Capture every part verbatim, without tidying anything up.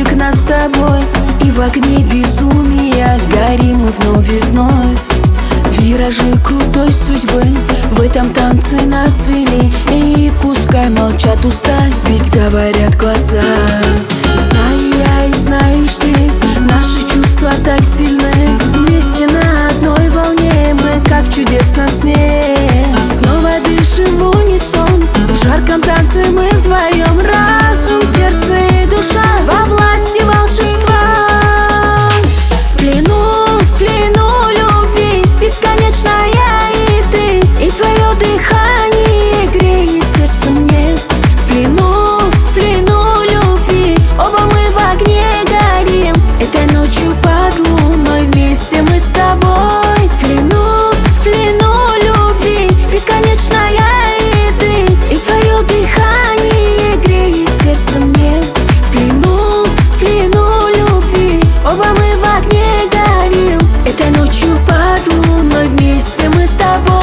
мостик нас с тобой, и в огне безумия горим мы вновь и вновь. Виражи крутой судьбы в этом танце нас вели, и пускай молчат уста, ведь говорят глаза. Знаю я и знаешь ты, наши чувства так сильны. Вместе на одной волне мы, как в чудесном сне. Снова дышим в унисон, в жарком танце мы вдвоем. Разум, сердце и душа во власти волшебства. В плену, в плену любви бесконечная и ты, и твое дыхание греет сердце мне. В плену, в плену любви оба мы в огне горим. Этой ночью под луной вместе мы с тобой. В плену, в плену любви бесконечная и ты, и твое дыхание греет сердце мне. В плену, в плену любви оба мы в огне горим. Этой ночью под луной вместе мы с тобой.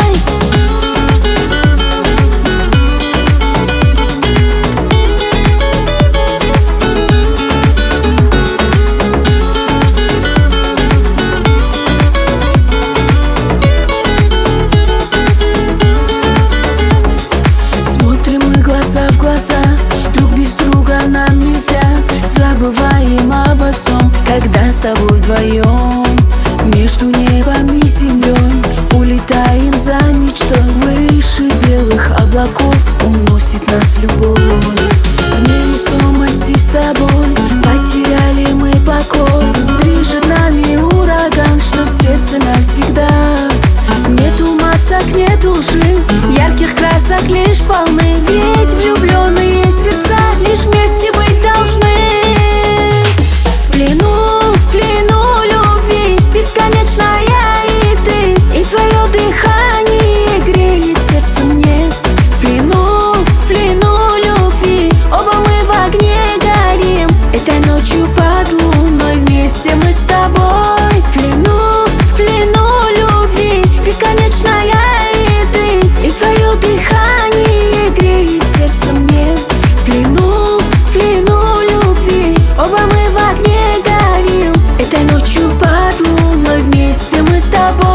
В глаза, друг без друга нам нельзя. Забываем обо всем, когда с тобой вдвоем. Между небом и землей улетаем за мечтой. Выше белых облаков уносит нас любовь. В невесомости с тобой потеряли мы покой. Движет нами ураган, что в сердце навсегда. Нету масок, нету лжи, ярких красок лишь полны. Ведь влюбленные сердца лишь вместе быть должны. В плену, в плену любви бесконечная и ты, и твое дыхание греет сердце мне. В плену, в плену любви оба мы в огне горим. Этой ночью под луной вместе мы с тобой. В плену, в плену любви бесконечная и ты, и твое дыхание греет сердце мне. В плену, в плену любви оба мы в огне горим. Этой ночью под луной вместе мы с тобой.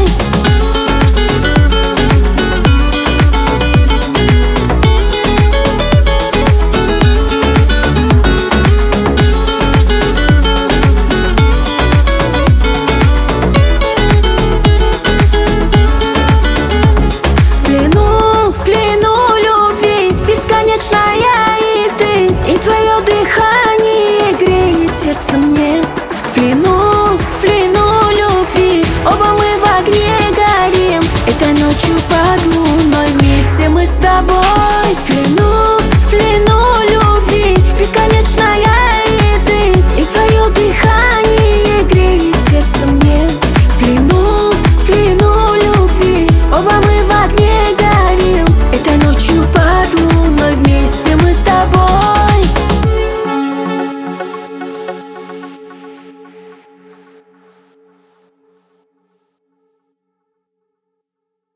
Дыхание греет сердце мне. В плену, в плену любви оба мы в огне горим. Этой ночью под луной вместе мы с тобой. В плену.